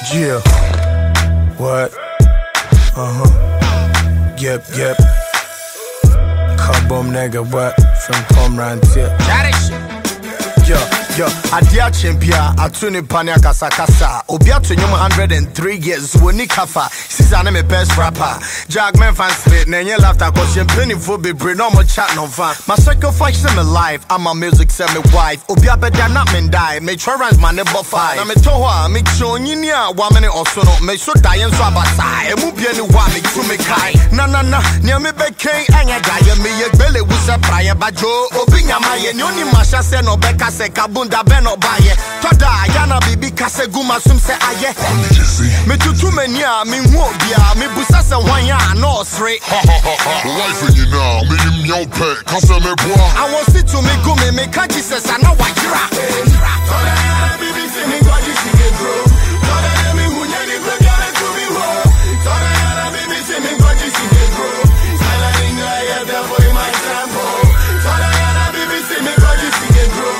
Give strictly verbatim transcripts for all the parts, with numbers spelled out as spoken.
Yeah. What? Uh-huh. Yep, yep. Kabom nigga, what? From Pomran tip. Yo, yo, Adia Chimpia, Atuni Pania Kasa Kasa, Obiatu Nyum one hundred three years, Woni Kafa, Sisane me best rapper. Jagman fan split, Nanya laughter, cause you're penny for be brain, no more chat, no fun. My sacrifice in my life, I'm a music, send me wife. Obia better not men die, make sure runs my neighbor five. I'm a Toha, make sure you near one minute or so, make sure Diane Swabasa, and move any one, make to me kai. Na na na, near me Becky, and I die, me a belly was a prior, but Joe, Obinya, my and Yoni Masha said no Becca. Kabunda beno baye toda yana bibi kase guma sum se aye me tutu mania me hu bia me busa se wan ya no sre life you now me nim your pet kase me boa I want see to me go me me ka Jesus ana wajira toda yana bibi se me go Jesus get bro toda yana me hu nyani pe bia to me wo toda yana bibi se me go Jesus get bro sala inga ya da boy my tempo toda yana bibi se me go Jesus get bro.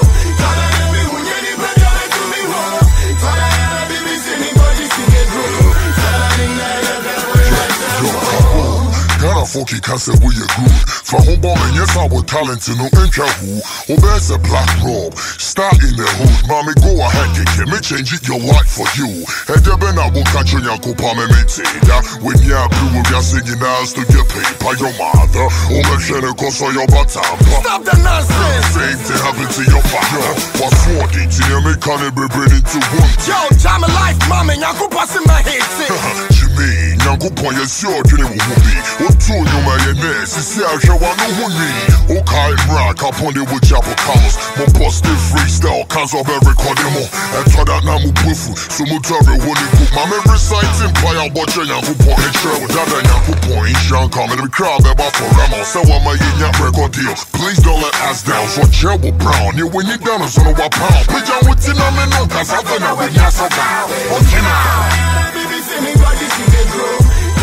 Foki can say we are good. For home bombing, yes, I was talented, no inca who. Obeys a black robe, start in the hood. Mommy, go ahead, kick it, me change it your life for you. Hey, there been a book catch on your copa, me mate. When you are blue, we are singing as to get paid by your mother. Oh, make sure it goes on your bottom. Stop the nonsense. Same thing happened to your father. What's for it? You me can't be bringing to one. Yo, time of life, mommy, you could pass in my head. Jimmy, you point your sword, you will be. You my nest, see I show one who me. Okay, rock upon the wood chapel colors. My positive freestyle, cause of every recording. And try that now, Mupufu. So, Mutari, when you put my memory sites in play, I'll watch a young point and share with that young point. Young coming to crowd about for Ramo. So, I'm a young record deal. Please don't let us down. So, Cherble Brown, you when you're down, it's on a white pound. Put your wits in on me, no, cause I've been a with you so down. Okay, now. Baby, see me, God, you see me grow.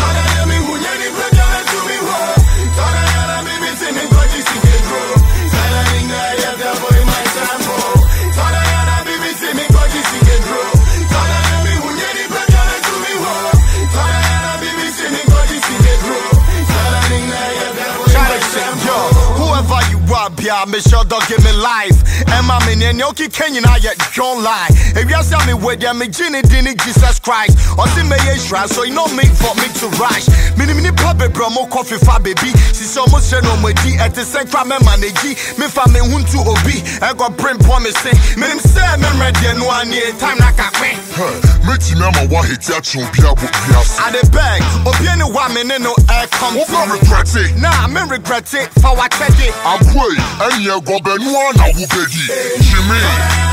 Yeah, me sure don't give me life. And my man, and Yoki Kenyan, I yet don't lie. If you see me with them, me Ginny Dini Jesus Christ. Or see me Israel, so you know me for me to rush. Mini mini puppet promo coffee for baby. She's almost no more D at the same time, man. Me family want to obi. I got print promising. Me him say, me ready and one year time like a man. Me team, I'm a one hit ya chum pia book pias. I the bag, obi any woman in no air come. I regret it. Nah, me regret it for what I did. I'm way. And you go ben one, I will be Jimmy.